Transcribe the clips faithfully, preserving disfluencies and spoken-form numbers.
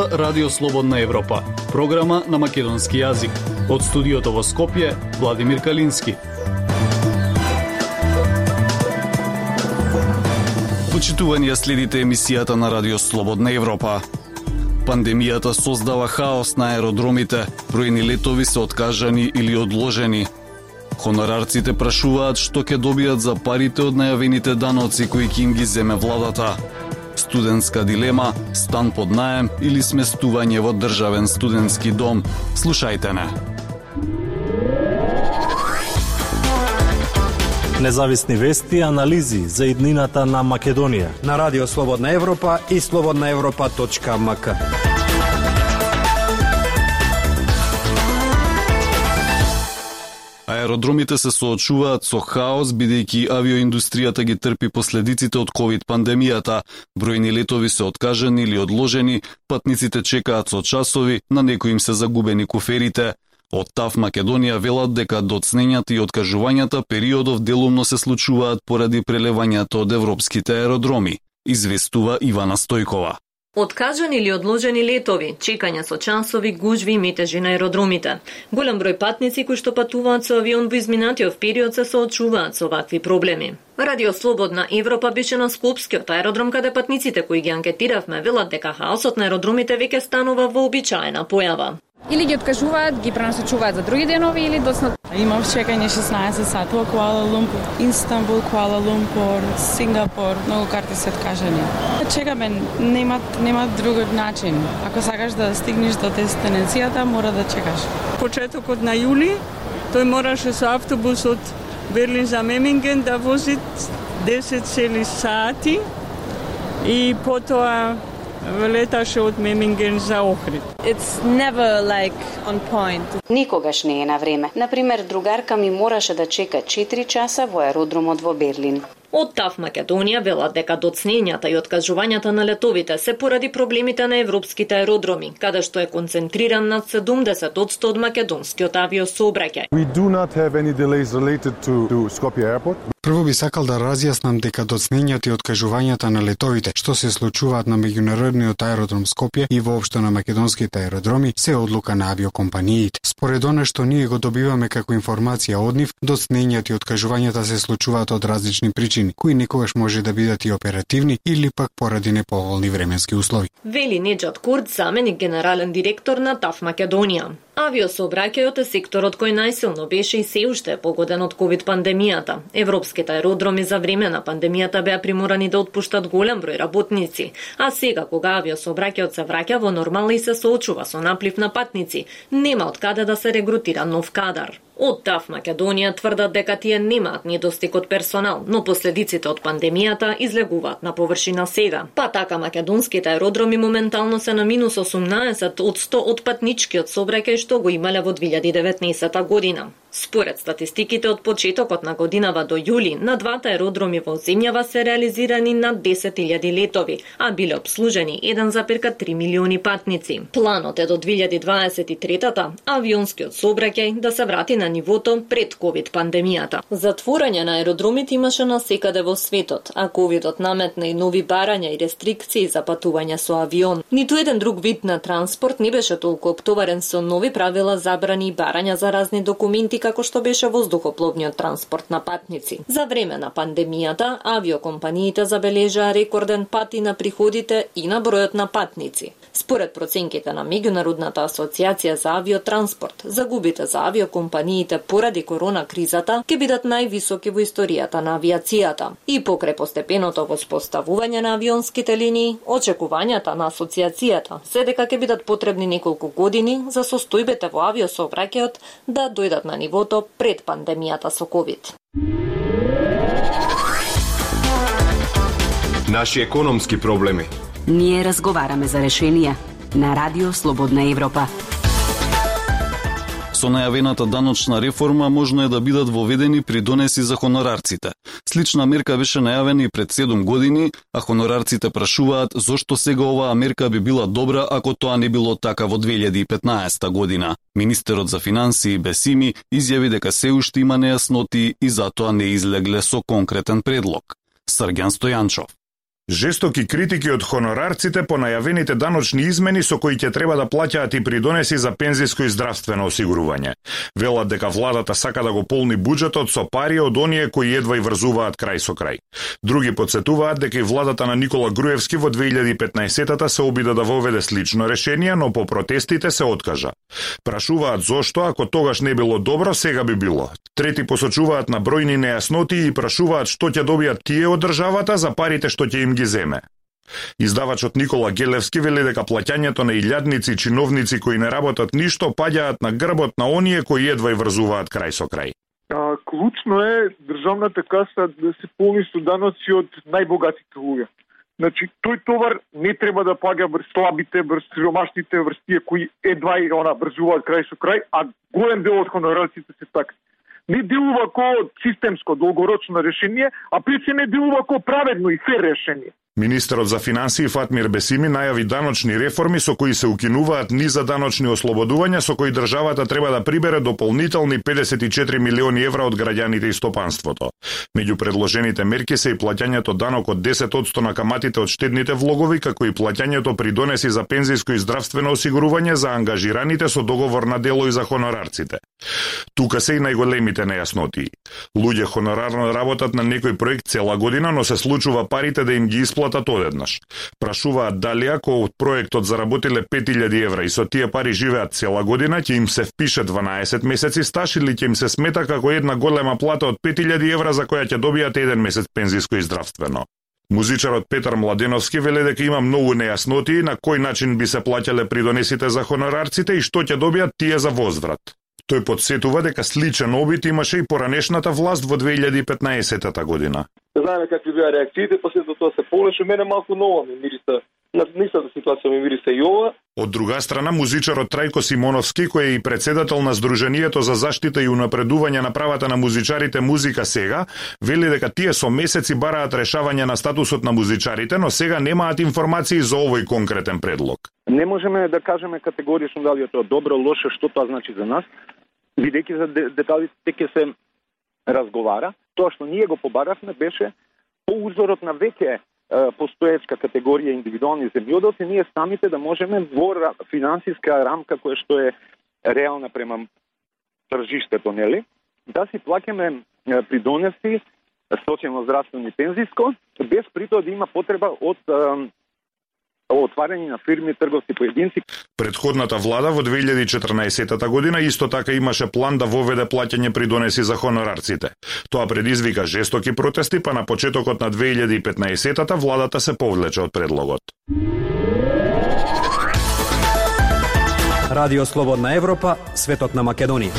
Радио Слободна Европа, програма на македонски јазик. Од студиото во Скопје, Владимир Калински. Почитување, следите емисијата на Радио Слободна Европа. Пандемијата создава хаос на аеродромите, бројни летови се откажани или одложени. Хонорарците прашуваат што ќе добијат за парите од најавените даноци кои ќе им ги земе владата. Студентска дилема, стан под наем или сместување во државен студентски дом. Слушајте не. Независни вести и анализи за иднината на Македонија на Радио Слободна Европа и слободна европа точка ем ка. Аеродромите се соочуваат со хаос, бидејќи авиоиндустријата ги трпи последиците од ковид пандемијата. Бројни летови се откажани или одложени, патниците чекаат со часови, на некои им се загубени куферите. Од ТАФ Македонија велат дека доцнењата и откажувањата периодов делумно се случуваат поради прелевањето од европските аеродроми, известува Ивана Стојкова. Откажани или одложени летови, чекање со часови, гужви и метежи на аеродромите. Голем број патници кои што патуваат со авион во изминатиот период се соочуваат со вакви проблеми. Радио Слободна Европа беше на Скопскиот аеродром, каде патниците кои ги анкетиравме велат дека хаосот на аеродромите веќе станува вообичаена појава. Или ги откажуваат, ги пренасочуваат за други денови или доцна. Имав чекање шеснаесет сати во Куала Лумпур, Истанбул, Куала Лумпур, Сингапур, многу карти се откажани. Чекаме, нема нема друг начин. Ако сакаш да стигнеш до дестинацијата, мора да чекаш. Почетокот на јули, тој мораше со автобус од Берлин за Меминген да вози десет цели сати и потоа леташе од Меминген за Охрид. It's never like on point. Никогаш не е на време. Например, другарка ми мораше да чека четири часа во аеродромот во Берлин. Од ТАФ Македонија велат дека доцнењата и откажувањата на летовите се поради проблемите на европските аеродроми, каде што е концентриран над седумдесет одсто од македонскиот авиосообраќај. We do not have any delays related to, to Skopje Airport. Прво би сакал да разјаснам дека доцнењата и откажувањата на летовите што се случуваат на меѓународниот аеродром Скопје и воопшто на македонските аеродроми се одлука на авиокомпаниите. Според она што ние го добиваме како информација од нив, доцнењата и откажувањата се случуваат од различни причини, кои некогаш може да бидат и оперативни или пак поради неповолни временски услови. Вели Неджат Курт, заменик генерален директор на ТАФ Македонија. Авиосообраќајот е секторот кој најсилно беше и се уште е погоден од ковид пандемијата. Европските аеродроми за време на пандемијата беа приморани да отпуштат голем број работници, а сега кога авиосообраќајот се враќа во нормал и се соочува со наплив на патници, нема од каде да се регрутира нов кадар. Од ТАФ Македонија тврдат дека тие немаат недостиг од персонал, но последиците од пандемијата излегуваат на површина сега. Па така македонските аеродроми моментално се на минус осумнаесет одсто од патничкиот сообраќај што го имале во две илјади и деветнаесета година. Според статистиките од почетокот на годинава до јули, на двата аеродроми во земјава се реализирани над десет илјади летови, а биле обслужени еден запирка три милиони патници. Планот е до две илјади дваесет и трета авионскиот сообраќај да се врати на нивото пред ковид пандемијата. Затворање на аеродромите имаше насекаде во светот, а ковидот наметна и нови барања и рестрикции за патување со авион. Ниту еден друг вид на транспорт не беше толку оптоварен со нови правила, забрани и барања за разни документи како што беше воздухопловниот транспорт на патници. За време на пандемијата, авиокомпаниите забележаа рекорден пат и на приходите и на бројот на патници. Според проценките на Меѓународната асоциација за авиотранспорт, загубите за авиокомпаниите поради корона кризата ќе бидат највисоки во историјата на авиацијата. И покрај постепеното воспоставување на авионските линии, очекувањата на асоциацијата се дека ќе бидат потребни неколку години за состојбите во авиосообраќајот да дојдат на нивото пред пандемијата со ковид. Наши економски проблеми. Ние разговараме за решенија на Радио Слободна Европа. Со најавената даночна реформа можно е да бидат воведени придонеси за хонорарците. Слична мерка беше најавена и пред седум години, а хонорарците прашуваат зошто сега оваа мерка би била добра ако тоа не било така во две илјади и петнаесета година. Министерот за финансии Бесими изјави дека се уште има нејасноти и затоа не излегле со конкретен предлог. Срѓан Стојанчов. Жестоки критики од хонорарците по најавените даночни измени со кои ќе треба да плаќаат и придонеси за пензиско и здравствено осигурување. Велат дека владата сака да го полни буџетот со пари од оние кои едва и врзуваат крај со крај. Други потсетуваат дека и владата на Никола Груевски во две илјади и петнаесетата се обида да воведе слично решение, но по протестите се откажа. Прашуваат зошто, ако тогаш не било добро, сега би било. Трети посочуваат на бројни нејасноти и прашуваат што ќе добијат тие од државата за парите што ќе им ги земе. Издавачот Никола Гелевски вели дека плаќањето на илјадници чиновници кои не работат ништо паѓаат на грбот на оние кои едва и врзуваат крај со крај. А, клучно е државната каса да се полни со даноци од најбогатите луѓе. Значи, тој товар не треба да паѓа врз слабите, врз сиромашните, врз тие кои едва и она врзуваат крај со крај, а голем дел од хонорарците се така. Не делува ко системско, долгорочно решение, а пред се не делува ко праведно и фер решение. Министерот за финансии Фатмир Бесими најави даночни реформи со кои се укинуваат низа даночни ослободувања со кои државата треба да прибере дополнителни педесет и четири милиони евра од граѓаните и стопанството. Меѓу предложените мерки се и плаќањето данок од десет одсто на каматите од штедните влогови, како и плаќањето придонеси за пензиско и здравствено осигурување за ангажираните со договор на дело и за хонорарците. Тука се и најголемите нејасноти. Луѓе хонорарно работат на некој проект цела година, но се случува парите да им ги исплатат одеднаш. Прашуваат дали ако од проектот заработиле пет илјади евра и со тие пари живеат цела година, ќе им се впише дванаесет месеци стаж или ќе им се смета како една голема плата од пет илјади евра за која ќе добијат еден месец пензиско и здравствено. Музичарот Петар Младеновски веле дека има многу нејасноти на кој начин би се плаќале придонесите за хонорарците и што ќе добијат тие за возврат. Тој подсетува дека сличен обид имаше и поранешната власт во две илјади и петнаесетата година. Знаеме какви беа реакциите, после тоа се повлече, мене малку ново ми мириса. На нисата ситуација ми мириса и ова. Од друга страна, музичарот Трајко Симоновски, кој е и председател на Сдруженијето за заштита и унапредување на правата на музичарите Музика сега, вели дека тие со месеци бараат решавање на статусот на музичарите, но сега немаат информации за овој конкретен предлог. Не можеме да кажеме категорично дали е тоа добро, лошо, што тоа значи за нас, бидејќи за деталите ќе се разговара. Тоа што ние го побаравме беше по узорот на веќе постоечка категорија индивидуални земјоделци, ние самите да можеме во финансиска рамка која што е реална према тржиштето, нели, да си плаќаме придонеси социјално здравствено и пензиско, без при тоа да има потреба од отварање на фирми, трговци, поединци. Предходната влада во две илјади и четрнаесетата година исто така имаше план да воведе плаќање придонеси за хонорарците. Тоа предизвика жестоки протести, па на почетокот на две илјади и петнаесетата владата се повлече од предлогот. Радио Слободна Европа, светот на Македонија.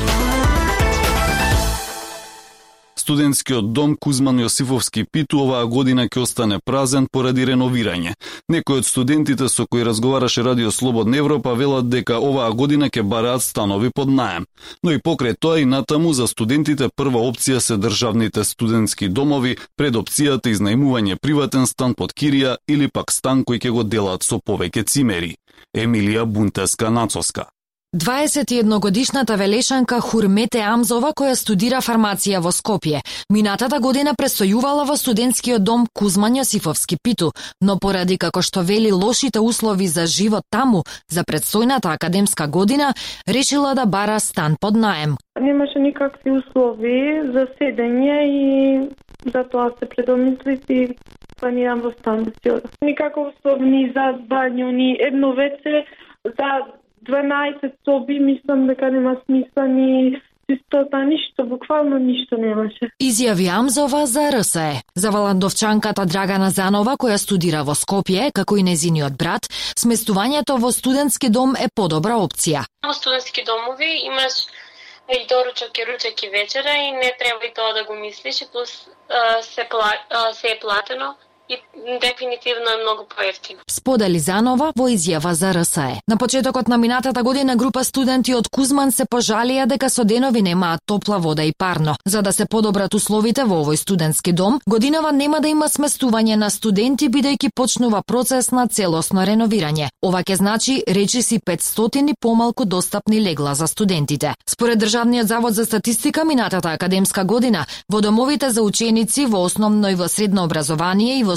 Студентскиот дом Кузман Јосифовски Питу оваа година ќе остане празен поради реновирање. Некои од студентите со кои разговараше Радио Слободна Европа велат дека оваа година ќе бараат станови под наем. Но и покрај тоа и натаму за студентите прва опција се државните студентски домови пред опцијата изнајмување приватен стан под кирија или пак стан кој ќе го делат со повеќе цимери. Емилија Бунтеска-Нацоска. дваесет и едногодишната велешанка Хурмете Амзова, која студира фармација во Скопје, минатата година престојувала во студентскиот дом Кузман Јосифовски Питу, но поради како што вели лошите услови за живот таму за предстојната академска година, решила да бара стан под наем. Немаше никакви услови за седење и затоа се предомислив и планирам во стан да си одам. Никаков услов ни за бању, ни едно веце, за дванаесет соби, мислам дека нема смисла ни чистота, ништо, буквално ништо немаше. Изјави Амзова за Р С Е. За валандовчанката Драгана Занова, која студира во Скопје, како и незиниот брат, сместувањето во студентски дом е подобра опција. Во студентски домови имаш и доручок и ручек и вечера и не треба и тоа да го мислиш, и плюс се, пла, се е платено. И дефинитивно е многу поевтино. Сподели Занова во изјава за Р С Е. На почетокот на минатата година група студенти од Кузман се пожалија дека со денови немаат топла вода и парно. За да се подобрат условите во овој студентски дом, годинава нема да има сместување на студенти бидејќи почнува процес на целосно реновирање. Ова ќе значи речиси петстотини помалку достапни легла за студентите. Според Државниот завод за статистика, минатата академска година во домовите за ученици во основно и во средно образование и во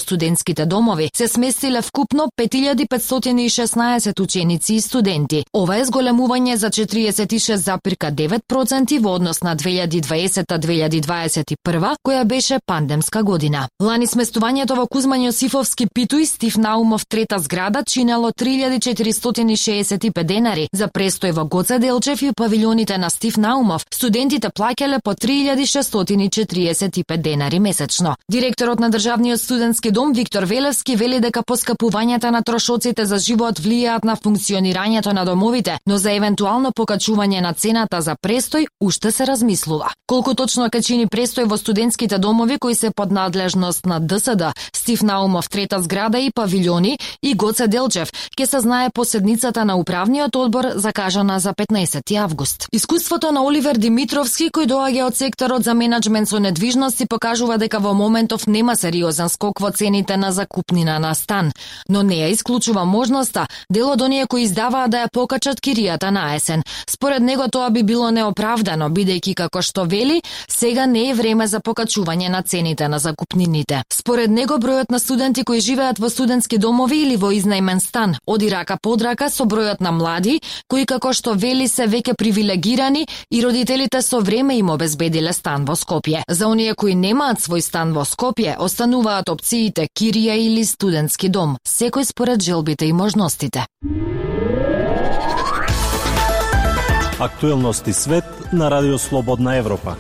студентските домови се сместиле вкупно пет илјади петстотини и шеснаесет ученици и студенти. Ова е зголемување за четириесет и шест зарез девет проценти во однос на две илјади дваесета - две илјади дваесет и прва, која беше пандемска година. Лани сместувањето во Кузман Јосифовски Питуј Стив Наумов трета зграда чинело три илјади четиристотини и шеесет и пет денари. За престој во Гоце Делчев и павилионите на Стив Наумов, студентите плаќале по три илјади шестстотини и четириесет и пет денари месечно. Директорот на Државниот студентски дом Виктор Велевски вели дека поскапувањата на трошоците за живот влијаат на функционирањето на домовите, но за евентуално покачување на цената за престој уште се размислува. Колку точно ќе чини престој во студентските домови кои се под надлежност на ДСД, Стив Наумов трета зграда и павилиони и Гоце Делчев ќе се знае по седницата на управниот одбор закажана за петнаесети август. Искуството на Оливер Димитровски кој доаѓа од секторот за менаџмент со недвижности покажува дека во моментов нема сериозен скок во цените на закупнина на стан, но не ја исклучува можноста дел од оние кои издаваат да ја покачат киријата на есен. Според него тоа би било неоправдано, бидејќи како што вели, сега не е време за покачување на цените на закупнините. Според него бројот на студенти кои живеат во студентски домови или во изнајмен стан оди рака под рака со бројот на млади кои како што вели се веќе привилегирани и родителите со време им обезбедиле стан во Скопје. За оние кои немаат свој стан во Скопје остануваат опциите кирија или студентски дом, секој според желбите и можностите. Актуелности свет на Радио Слободна Европа.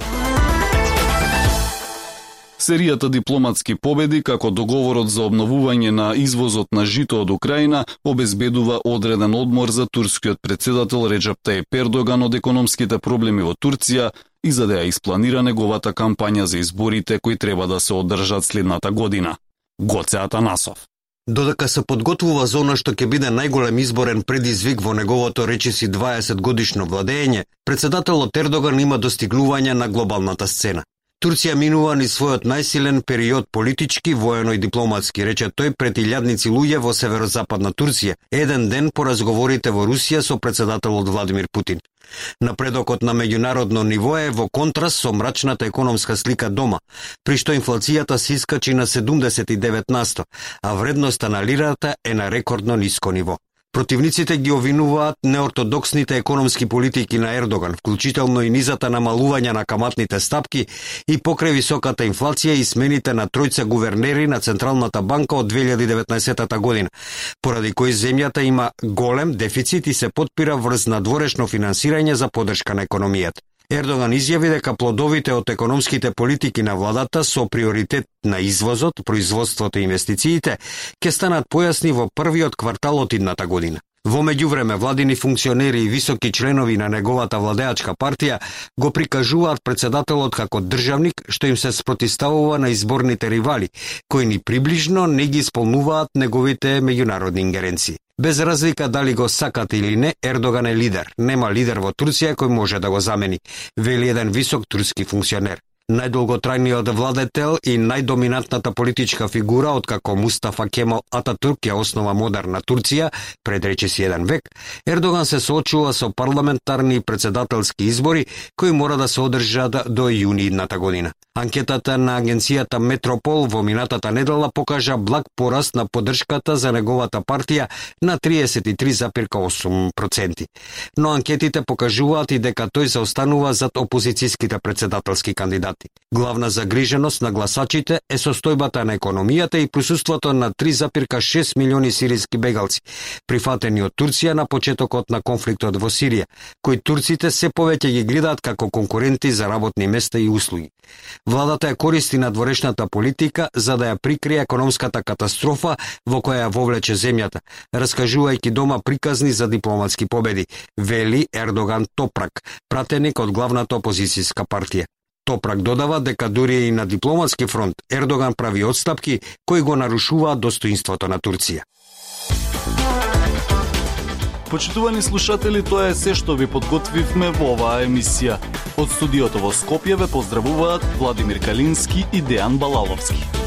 Серијата дипломатски победи, како договорот за обновување на извозот на жито од Украина, обезбедува одреден одмор за турскиот председател Реджеп Тајип Ердоган од економските проблеми во Турција и за да ја испланира неговата кампања за изборите кои треба да се одржат следната година. Гоце Атанасов. Додека се подготвува за она што ќе биде најголем изборен предизвик во неговото речиси дваесет годишно владење, председателот Ердоган има достигнувања на глобалната сцена. Турција минува ни својот најсилен период политички, воено и дипломатски, рече тој пред илјадници луѓе во северозападна Турција, еден ден по разговорите во Русија со председателот Владимир Путин. Напредокот на меѓународно ниво е во контраст со мрачната економска слика дома, при што инфлацијата се искачи на седумдесет и девет на сто, а вредноста на лирата е на рекордно ниско ниво. Противниците ги обвинуваат неортодоксните економски политики на Ердоган, вклучително и низата намалување на каматните стапки и покрај високата инфлација и смените на тројца гувернери на Централната банка од две илјади и деветнаесета година, поради кои земјата има голем дефицит и се потпира врз надворешно финансирање за поддршка на економијата. Ердоган изјави дека плодовите од економските политики на владата со приоритет на извозот, производството и инвестициите ќе станат појасни во првиот квартал од идната година. Во меѓувреме, владини функционери и високи членови на неговата владеачка партија го прикажуваат председателот како државник што им се спротивставува на изборните ривали, кои ни приближно не ги исполнуваат неговите меѓународни ингеренции. Без разлика дали го сакат или не, Ердоган е лидер. Нема лидер во Турција кој може да го замени, вели еден висок турски функционер. Најдолготрајниот владетел и најдоминантната политичка фигура откако Мустафа Кемал Ататурк ја основа модерна Турција пред речиси еден век, Ердоган се соочува со парламентарни и председателски избори кои мора да се одржат до јуни идната година. Анкетата на агенцијата Метропол во минатата недела покажа благ пораст на поддршката за неговата партија на триесет и три зарез осум проценти. Но анкетите покажуваат и дека тој заостанува зад опозицијските председателски кандидати. Главна загриженост на гласачите е состојбата на економијата и присуството на три зарез шест милиони сиријски бегалци, прифатени од Турција на почетокот на конфликтот во Сирија, кои турците се повеќе ги гледаат како конкуренти за работни места и услуги. Владата ја користи надворешната политика за да ја прикрие економската катастрофа во која ја вовлече земјата, раскажувајќи дома приказни за дипломатски победи, вели Ердоган Топрак, пратеник од главната опозицијска партија. Топрак додава дека дури и на дипломатски фронт Ердоган прави отстапки кои го нарушуваат достоинството на Турција. Почитувани слушатели, тоа е се што ви подготвивме во оваа емисија. Од студиото во Скопје ве поздравуваат Владимир Калински и Дејан Балаловски.